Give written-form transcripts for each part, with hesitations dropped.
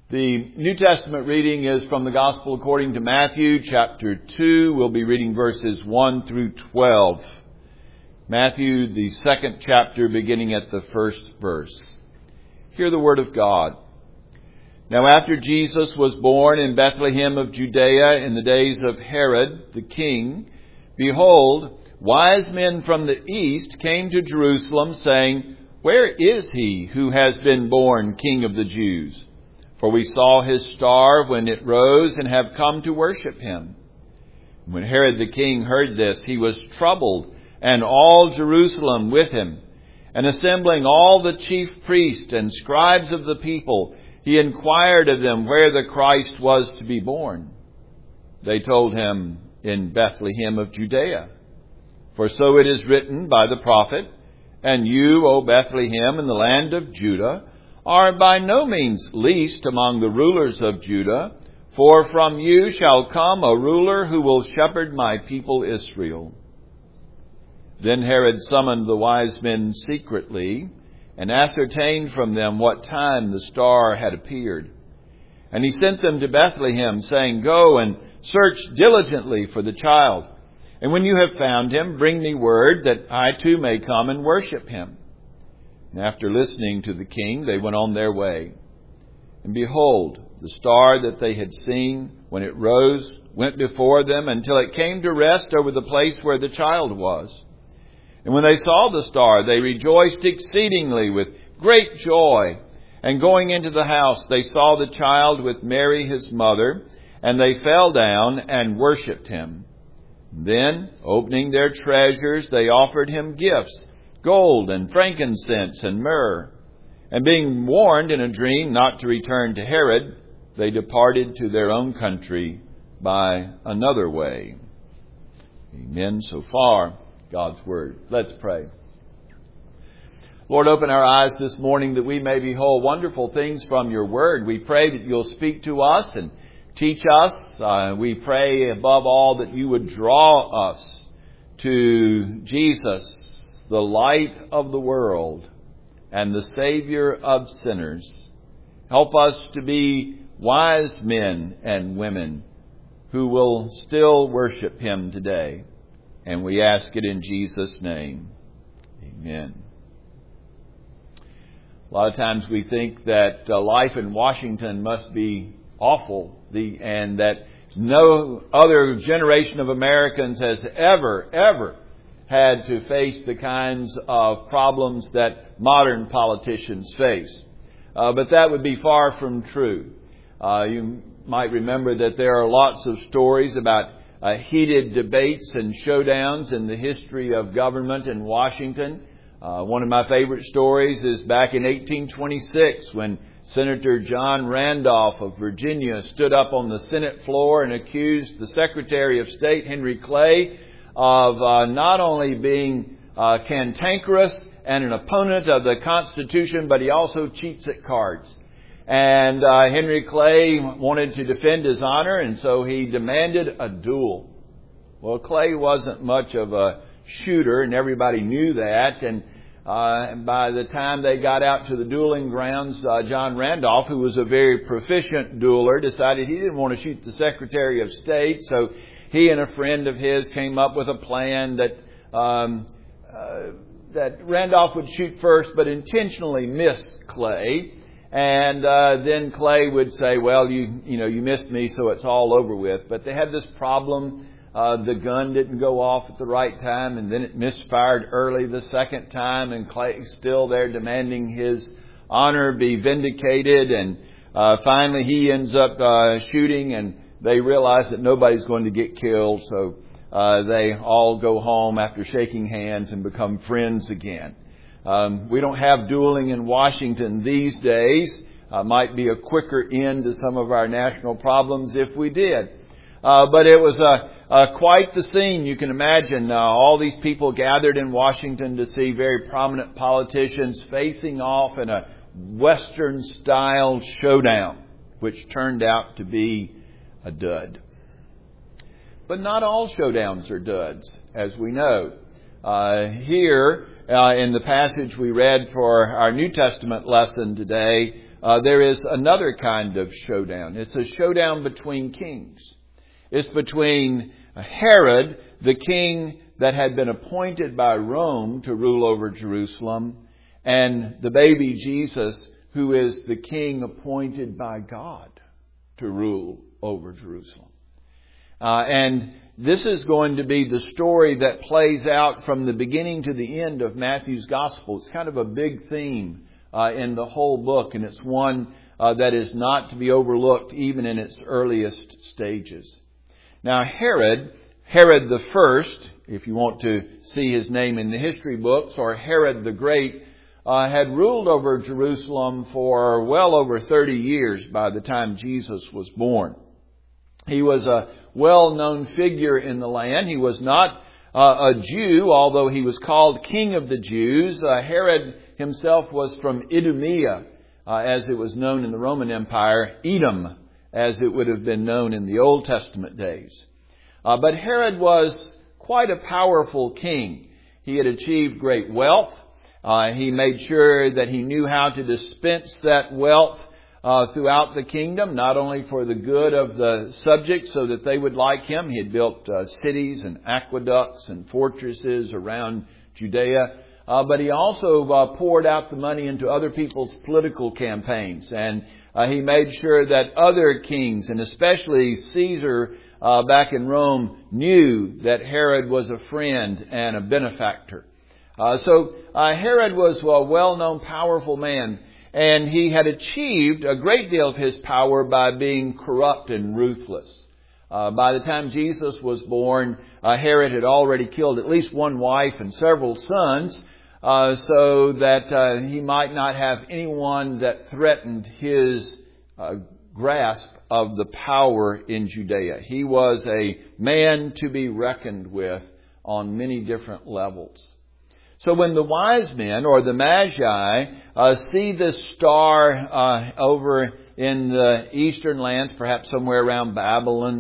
The New Testament reading is from the Gospel according to Matthew chapter 2. We'll be reading verses 1 through 12. Matthew, the second chapter, beginning at the first verse. Hear the word of God. Now after Jesus was born in Bethlehem of Judea in the days of Herod the king, behold, wise men from the east came to Jerusalem, saying, Where is he who has been born King of the Jews? For we saw his star when it rose and have come to worship him. When Herod the king heard this, he was troubled, and all Jerusalem with him. And assembling all the chief priests and scribes of the people, he inquired of them where the Christ was to be born. They told him, In Bethlehem of Judea. For so it is written by the prophet, And you, O Bethlehem, in the land of Judah, are by no means least among the rulers of Judah, for from you shall come a ruler who will shepherd my people Israel. Then Herod summoned the wise men secretly, and ascertained from them what time the star had appeared. And he sent them to Bethlehem, saying, Go and search diligently for the child. And when you have found him, bring me word that I too may come and worship him. And after listening to the king, they went on their way. And behold, the star that they had seen when it rose went before them until it came to rest over the place where the child was. And when they saw the star, they rejoiced exceedingly with great joy. And going into the house, they saw the child with Mary his mother, and they fell down and worshipped him. Then, opening their treasures, they offered him gifts, gold and frankincense and myrrh. And being warned in a dream not to return to Herod, they departed to their own country by another way. Amen. So far, God's Word. Let's pray. Lord, open our eyes this morning that we may behold wonderful things from your Word. We pray that you'll speak to us and teach us. We pray above all that you would draw us to Jesus, the light of the world and the Savior of sinners. Help us to be wise men and women who will still worship him today. And we ask it in Jesus' name. Amen. A lot of times we think that life in Washington must be awful, and that no other generation of Americans has ever had to face the kinds of problems that modern politicians face. But that would be far from true. You might remember that there are lots of stories about heated debates and showdowns in the history of government in Washington. One of my favorite stories is back in 1826 when Senator John Randolph of Virginia stood up on the Senate floor and accused the Secretary of State, Henry Clay, of not only being cantankerous and an opponent of the Constitution, but he also cheats at cards. And Henry Clay wanted to defend his honor, and so he demanded a duel. Well, Clay wasn't much of a shooter, and everybody knew that. And by the time they got out to the dueling grounds, John Randolph, who was a very proficient dueler, decided he didn't want to shoot the Secretary of State, so he and a friend of his came up with a plan that Randolph would shoot first, but intentionally miss Clay. And then Clay would say, well, you missed me, so it's all over with. But they had this problem. The gun didn't go off at the right time, and then it misfired early the second time, and Clay's still there demanding his honor be vindicated. And finally he ends up shooting, and they realize that nobody's going to get killed, so they all go home after shaking hands and become friends again. We don't have dueling in Washington these days. Might be a quicker end to some of our national problems if we did. But it was quite the scene. You can imagine all these people gathered in Washington to see very prominent politicians facing off in a Western-style showdown, which turned out to be a dud. But not all showdowns are duds, as we know. Here, in the passage we read for our New Testament lesson today, there is another kind of showdown. It's a showdown between kings. It's between Herod, the king that had been appointed by Rome to rule over Jerusalem, and the baby Jesus, who is the king appointed by God to rule over Jerusalem. And this is going to be the story that plays out from the beginning to the end of Matthew's Gospel. It's kind of a big theme in the whole book, and it's one that is not to be overlooked even in its earliest stages. Now Herod the First, if you want to see his name in the history books, or Herod the Great, had ruled over Jerusalem for well over 30 years by the time Jesus was born. He was a well-known figure in the land. He was not a Jew, although he was called King of the Jews. Herod himself was from Idumea, as it was known in the Roman Empire, Edom, as it would have been known in the Old Testament days. But Herod was quite a powerful king. He had achieved great wealth. He made sure that he knew how to dispense that wealth throughout the kingdom, not only for the good of the subjects so that they would like him. He had built cities and aqueducts and fortresses around Judea. But he also poured out the money into other people's political campaigns. And he made sure that other kings, and especially Caesar back in Rome, knew that Herod was a friend and a benefactor. So Herod was a well-known, powerful man, and he had achieved a great deal of his power by being corrupt and ruthless. By the time Jesus was born, Herod had already killed at least one wife and several sons, so that he might not have anyone that threatened his grasp of the power in Judea. He was a man to be reckoned with on many different levels. So when the wise men, or the Magi, see this star over in the eastern lands, perhaps somewhere around Babylon,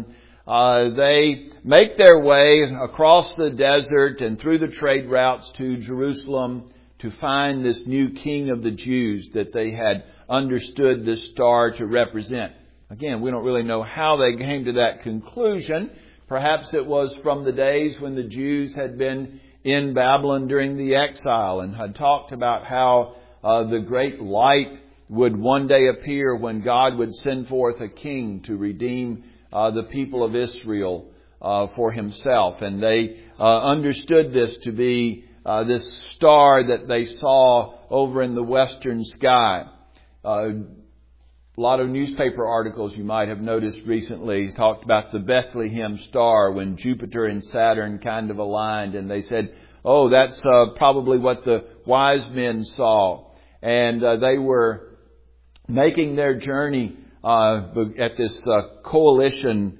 they make their way across the desert and through the trade routes to Jerusalem to find this new king of the Jews that they had understood this star to represent. Again, we don't really know how they came to that conclusion. Perhaps it was from the days when the Jews had been in Babylon during the exile and had talked about how the great light would one day appear when God would send forth a king to redeem the people of Israel for himself. And they understood this to be this star that they saw over in the western sky. A lot of newspaper articles you might have noticed recently talked about the Bethlehem star when Jupiter and Saturn kind of aligned, and they said, oh, that's probably what the wise men saw. And they were making their journey at this coalition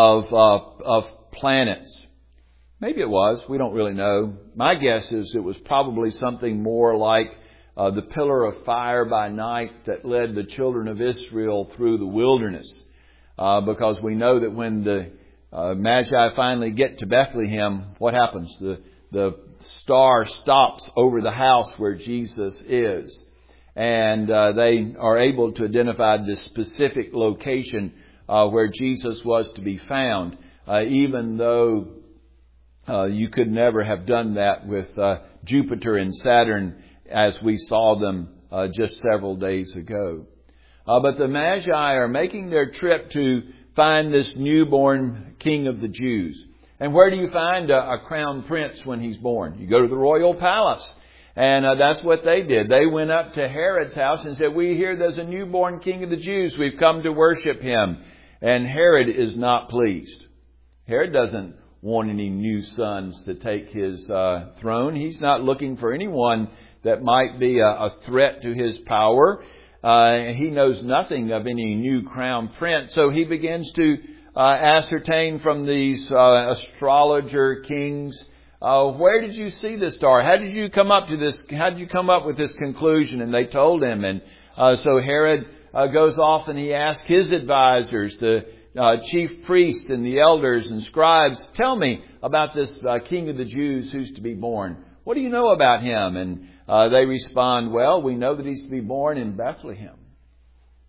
of planets. Maybe it was. We don't really know. My guess is it was probably something more like the pillar of fire by night that led the children of Israel through the wilderness. Because we know that when the Magi finally get to Bethlehem, what happens? The star stops over the house where Jesus is. And they are able to identify the specific location where Jesus was to be found, even though you could never have done that with Jupiter and Saturn as we saw them just several days ago. But the Magi are making their trip to find this newborn King of the Jews. And where do you find a crown prince when he's born? You go to the royal palace. And that's what they did. They went up to Herod's house and said, we hear there's a newborn King of the Jews. We've come to worship him. And Herod is not pleased. Herod doesn't want any new sons to take his throne. He's not looking for anyone that might be a threat to his power. He knows nothing of any new crown prince. So he begins to ascertain from these astrologer kings, where did you see this star? How did you come up to this? How did you come up with this conclusion? And they told him. And so Herod goes off and he asks his advisors, the chief priests and the elders and scribes, tell me about this King of the Jews who's to be born. What do you know about him? And they respond, well, we know that he's to be born in Bethlehem.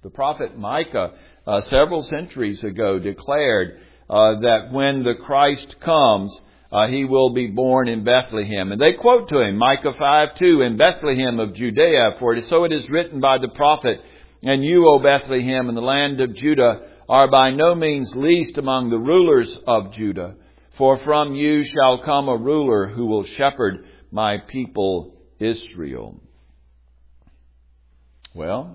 The prophet Micah, several centuries ago, declared that when the Christ comes, he will be born in Bethlehem. And they quote to him, Micah 5:2, in Bethlehem of Judea, for so it is written by the prophet, and you, O Bethlehem, in the land of Judah, are by no means least among the rulers of Judah. For from you shall come a ruler who will shepherd my people Israel. Well,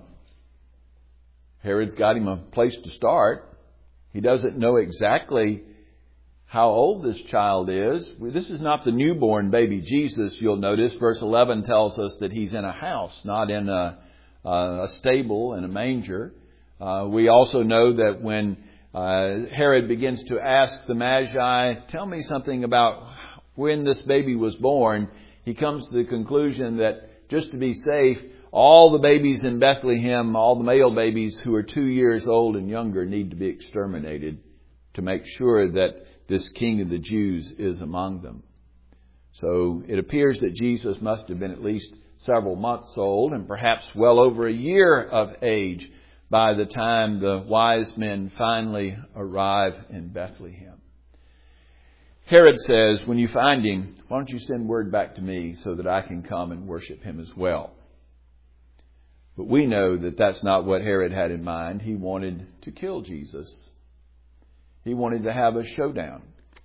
Herod's got him a place to start. He doesn't know exactly how old this child is. This is not the newborn baby Jesus, you'll notice. Verse 11 tells us that he's in a house, not in a stable, in a manger. We also know that when Herod begins to ask the Magi, tell me something about when this baby was born, he comes to the conclusion that just to be safe, all the babies in Bethlehem, all the male babies who are 2 years old and younger need to be exterminated to make sure that this King of the Jews is among them. So it appears that Jesus must have been at least several months old and perhaps well over a year of age by the time the wise men finally arrive in Bethlehem. Herod says, when you find him, why don't you send word back to me so that I can come and worship him as well? But we know that that's not what Herod had in mind. He wanted to kill Jesus. He wanted to have a showdown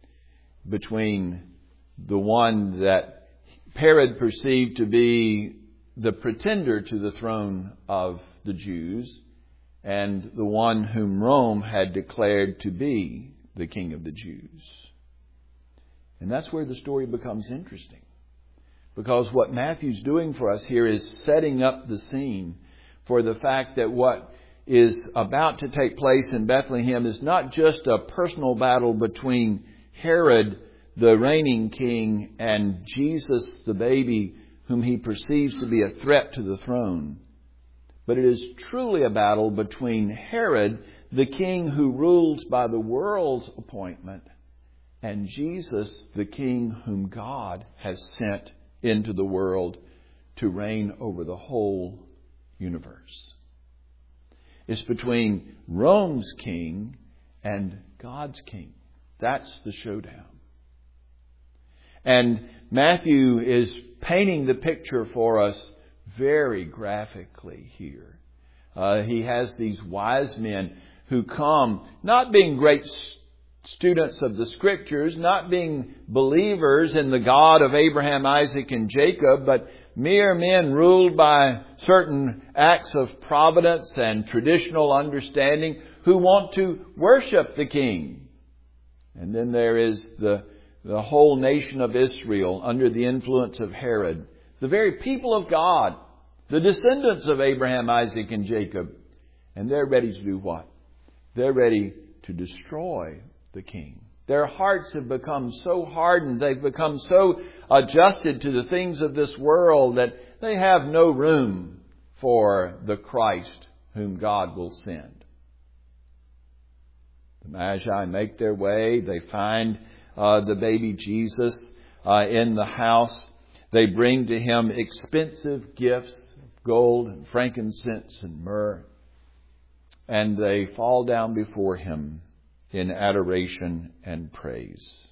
between the one that Herod perceived to be the pretender to the throne of the Jews and the one whom Rome had declared to be the King of the Jews. And that's where the story becomes interesting. Because what Matthew's doing for us here is setting up the scene for the fact that what is about to take place in Bethlehem is not just a personal battle between Herod, the reigning king, and Jesus, the baby, whom he perceives to be a threat to the throne. But it is truly a battle between Herod, the king who rules by the world's appointment, and Jesus, the king whom God has sent into the world to reign over the whole universe. It's between Rome's king and God's king. That's the showdown. And Matthew is painting the picture for us very graphically here. He has these wise men who come, not being great students of the Scriptures, not being believers in the God of Abraham, Isaac, and Jacob, but mere men ruled by certain acts of providence and traditional understanding who want to worship the King. And then there is the whole nation of Israel under the influence of Herod, the very people of God, the descendants of Abraham, Isaac, and Jacob. And they're ready to do what? They're ready to destroy the King. Their hearts have become so hardened, they've become so adjusted to the things of this world that they have no room for the Christ whom God will send. The Magi make their way. They find the baby Jesus in the house. They bring to him expensive gifts, gold and frankincense and myrrh. And they fall down before him in adoration and praise.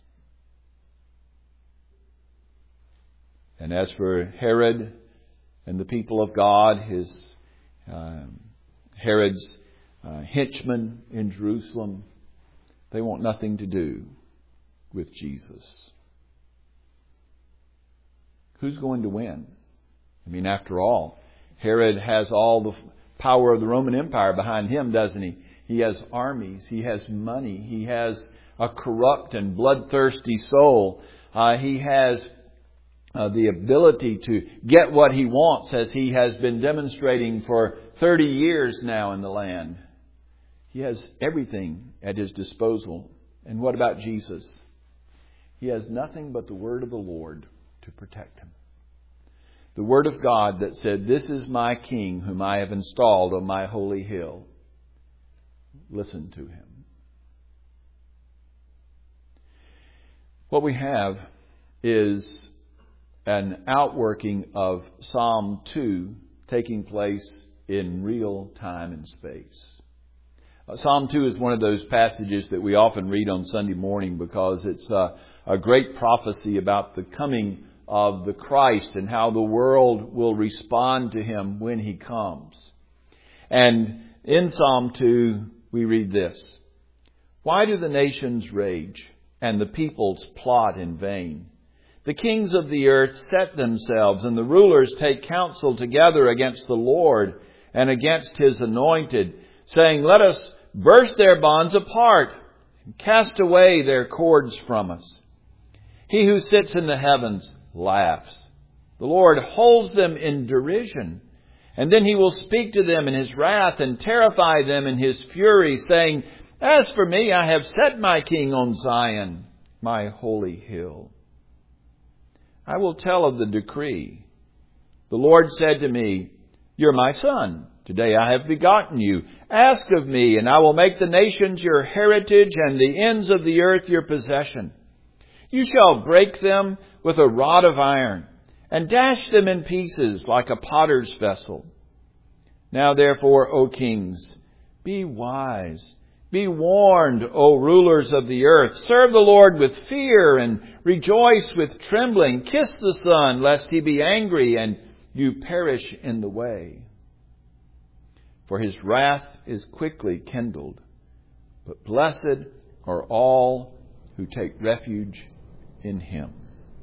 And as for Herod and the people of God, Herod's henchmen in Jerusalem, they want nothing to do with Jesus. Who's going to win? I mean, after all, Herod has all the power of the Roman Empire behind him, doesn't he? He has armies. He has money. He has a corrupt and bloodthirsty soul. He has the ability to get what he wants, as he has been demonstrating for 30 years now in the land. He has everything at his disposal. And what about Jesus? He has nothing but the word of the Lord to protect him. The word of God that said, "This is my King whom I have installed on my holy hill." Listen to him. What we have is an outworking of Psalm 2 taking place in real time and space. Psalm 2 is one of those passages that we often read on Sunday morning because it's a great prophecy about the coming of the Christ and how the world will respond to Him when He comes. And in Psalm 2 we read this: "Why do the nations rage and the peoples plot in vain? The kings of the earth set themselves, and the rulers take counsel together against the Lord and against His anointed, saying, 'Let us burst their bonds apart and cast away their cords from us.' He who sits in the heavens laughs. The Lord holds them in derision. And then He will speak to them in His wrath and terrify them in His fury, saying, 'As for me, I have set my King on Zion, my holy hill. I will tell of the decree. The Lord said to me, "You're my son. Today I have begotten you. Ask of me, and I will make the nations your heritage and the ends of the earth your possession. You shall break them with a rod of iron and dash them in pieces like a potter's vessel. Now therefore, O kings, be wise. Be warned, O rulers of the earth. Serve the Lord with fear and rejoice with trembling. Kiss the Son, lest He be angry and you perish in the way. For His wrath is quickly kindled. But blessed are all who take refuge in Him."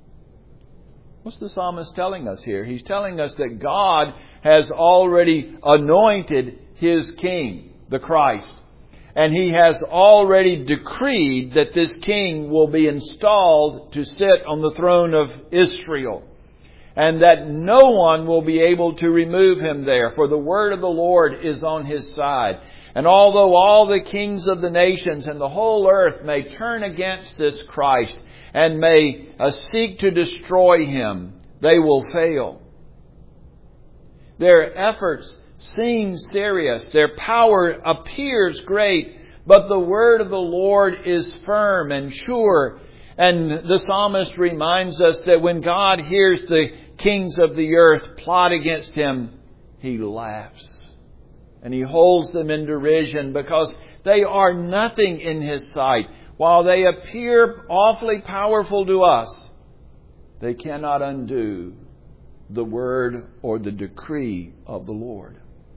What's the psalmist telling us here? He's telling us that God has already anointed His King, the Christ. And He has already decreed that this King will be installed to sit on the throne of Israel. And that no one will be able to remove Him there, for the word of the Lord is on His side. And although all the kings of the nations and the whole earth may turn against this Christ and may seek to destroy Him, they will fail. Their efforts seem serious. Their power appears great. But the word of the Lord is firm and sure. And the psalmist reminds us that when God hears the kings of the earth plot against Him, He laughs. And He holds them in derision because they are nothing in His sight. While they appear awfully powerful to us, they cannot undo the word or the decree of the Lord.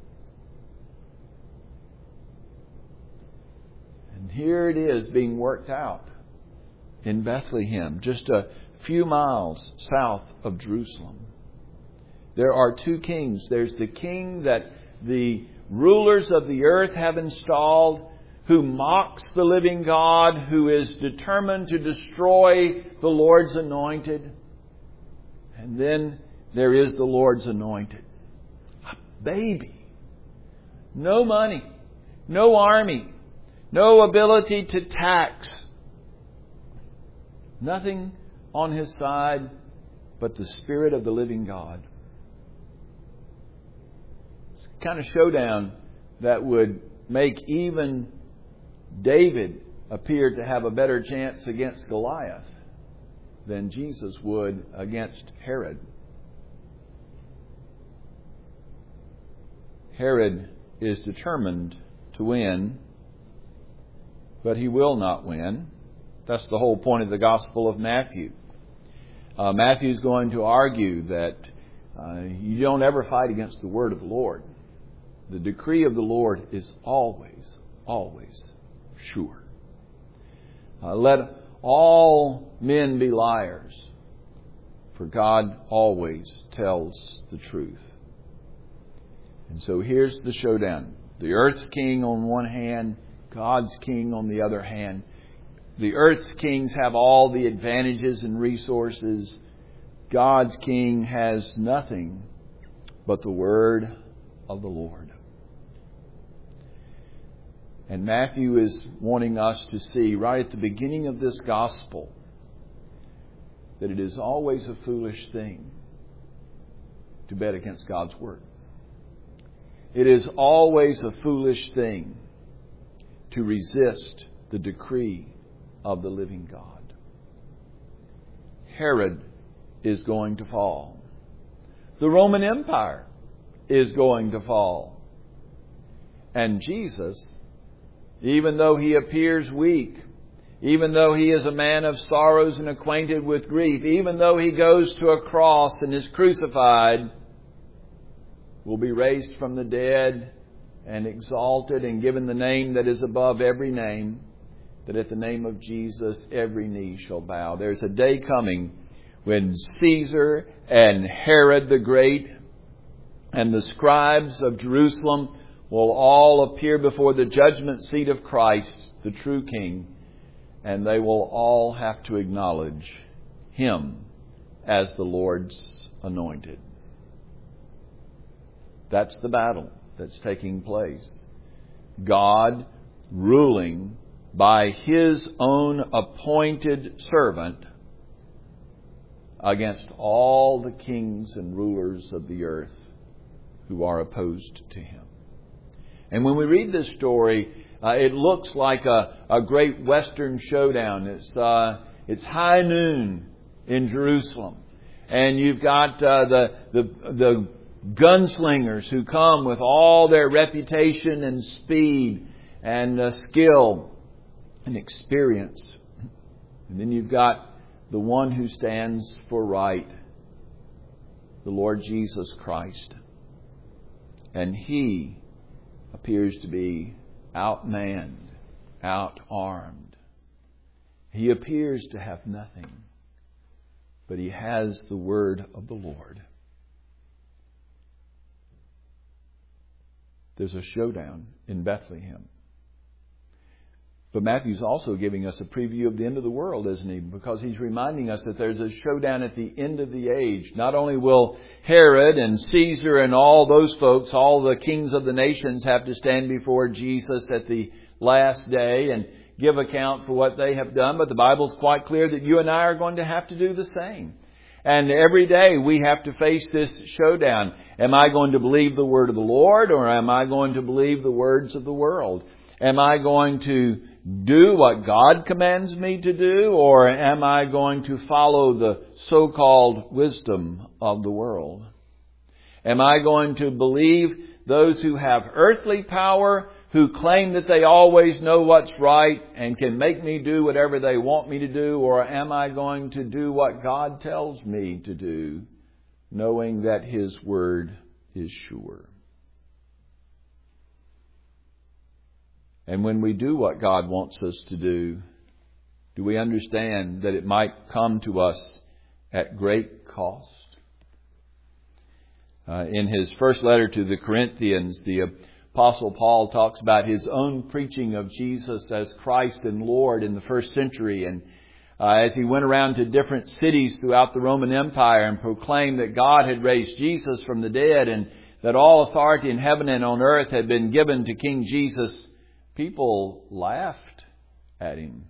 And here it is being worked out in Bethlehem, just a few miles south of Jerusalem. There are two kings. There's the king that the rulers of the earth have installed, who mocks the living God, who is determined to destroy the Lord's anointed. And then there is the Lord's anointed. A baby. No money. No army. No ability to tax. Nothing on His side but the Spirit of the living God. It's the kind of showdown that would make even David appear to have a better chance against Goliath than Jesus would against Herod. Herod is determined to win, but he will not win. That's the whole point of the Gospel of Matthew. Matthew is going to argue that you don't ever fight against the word of the Lord. The decree of the Lord is always, always sure. Let all men be liars, for God always tells the truth. And so here's the showdown. The earth's king on one hand, God's king on the other hand. The earth's kings have all the advantages and resources. God's king has nothing but the word of the Lord. And Matthew is wanting us to see right at the beginning of this gospel that it is always a foolish thing to bet against God's word. It is always a foolish thing to resist the decree of the living God. Herod is going to fall. The Roman Empire is going to fall. And Jesus, even though He appears weak, even though He is a man of sorrows and acquainted with grief, even though He goes to a cross and is crucified, will be raised from the dead and exalted and given the name that is above every name, that at the name of Jesus every knee shall bow. There's a day coming when Caesar and Herod the Great and the scribes of Jerusalem will all appear before the judgment seat of Christ, the true King, and they will all have to acknowledge Him as the Lord's anointed. That's the battle that's taking place. God ruling by His own appointed servant against all the kings and rulers of the earth who are opposed to Him. And when we read this story, it looks like a great Western showdown. It's high noon in Jerusalem, and you've got the gunslingers who come with all their reputation and speed and skill and experience. And then you've got the one who stands for right, the Lord Jesus Christ. And He appears to be outmanned, outarmed. He appears to have nothing, but He has the word of the Lord. There's a showdown in Bethlehem. But Matthew's also giving us a preview of the end of the world, isn't he? Because he's reminding us that there's a showdown at the end of the age. Not only will Herod and Caesar and all those folks, all the kings of the nations, have to stand before Jesus at the last day and give account for what they have done, but the Bible's quite clear that you and I are going to have to do the same. And every day we have to face this showdown. Am I going to believe the word of the Lord, or am I going to believe the words of the world? Am I going to do what God commands me to do, or am I going to follow the so-called wisdom of the world? Am I going to believe those who have earthly power, who claim that they always know what's right and can make me do whatever they want me to do, or am I going to do what God tells me to do, knowing that His word is sure? And when we do what God wants us to do we understand that it might come to us at great cost? In his first letter to the Corinthians, the Apostle Paul talks about his own preaching of Jesus as Christ and Lord in the first century. And as he went around to different cities throughout the Roman Empire and proclaimed that God had raised Jesus from the dead and that all authority in heaven and on earth had been given to King Jesus, people laughed at him.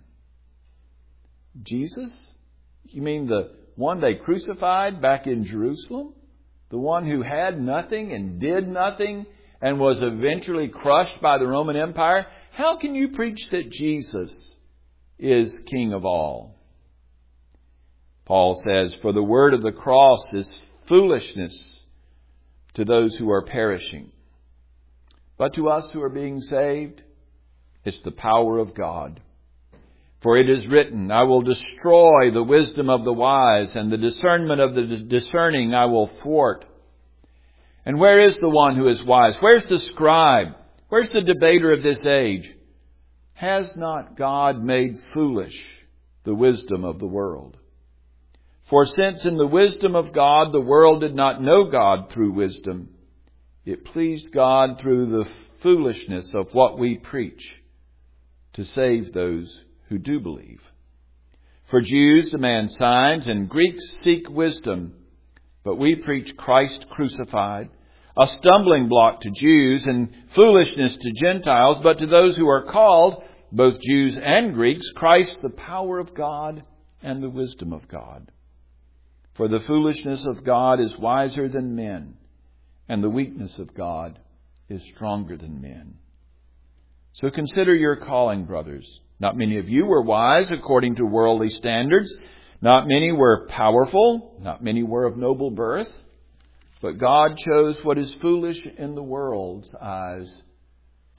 Jesus? You mean the one they crucified back in Jerusalem? The one who had nothing and did nothing and was eventually crushed by the Roman Empire? How can you preach that Jesus is King of all? Paul says, "For the word of the cross is foolishness to those who are perishing. But to us who are being saved, it's the power of God. For it is written, I will destroy the wisdom of the wise, and the discernment of the discerning I will thwart. And where is the one who is wise? Where's the scribe? Where's the debater of this age? Has not God made foolish the wisdom of the world? For since in the wisdom of God the world did not know God through wisdom, it pleased God through the foolishness of what we preach to save those who do believe. For Jews demand signs and Greeks seek wisdom, but we preach Christ crucified, a stumbling block to Jews and foolishness to Gentiles, but to those who are called, both Jews and Greeks, Christ the power of God and the wisdom of God. For the foolishness of God is wiser than men, and the weakness of God is stronger than men. So consider your calling, brothers. Not many of you were wise according to worldly standards. Not many were powerful. Not many were of noble birth. But God chose what is foolish in the world's eyes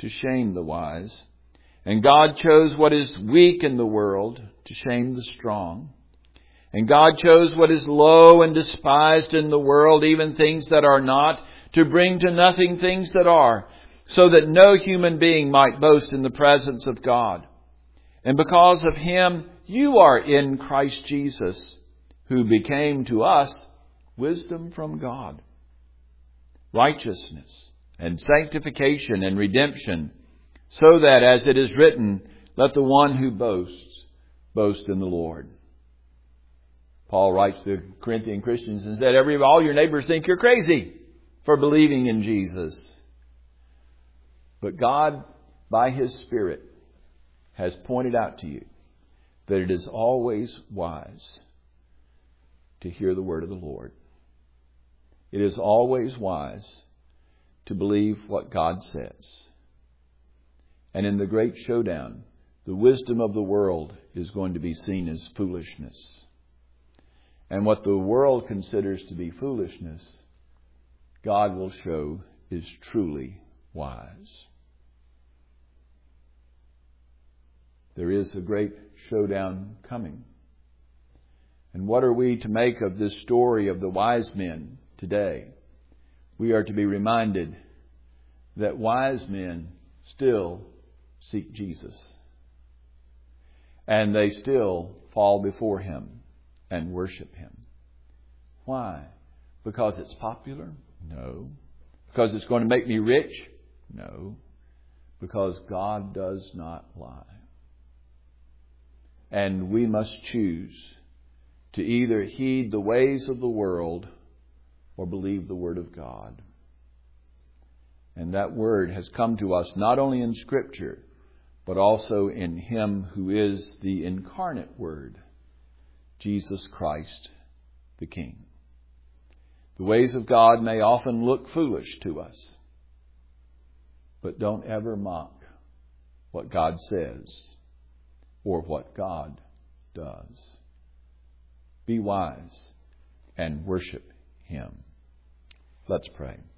to shame the wise. And God chose what is weak in the world to shame the strong. And God chose what is low and despised in the world, even things that are not, to bring to nothing things that are, so that no human being might boast in the presence of God. And because of Him, you are in Christ Jesus, who became to us wisdom from God, righteousness and sanctification and redemption, so that, as it is written, let the one who boasts, boast in the Lord. Paul writes to the Corinthian Christians and said, all your neighbors think you're crazy for believing in Jesus. But God, by His Spirit, has pointed out to you that it is always wise to hear the word of the Lord. It is always wise to believe what God says. And in the great showdown, the wisdom of the world is going to be seen as foolishness. And what the world considers to be foolishness, God will show is truly wise. There is a great showdown coming. And what are we to make of this story of the wise men today? We are to be reminded that wise men still seek Jesus. And they still fall before Him and worship Him. Why? Because it's popular? No. Because it's going to make me rich? No. Because God does not lie. And we must choose to either heed the ways of the world or believe the Word of God. And that Word has come to us not only in Scripture, but also in Him who is the incarnate Word, Jesus Christ the King. The ways of God may often look foolish to us, but don't ever mock what God says or what God does. Be wise and worship Him. Let's pray.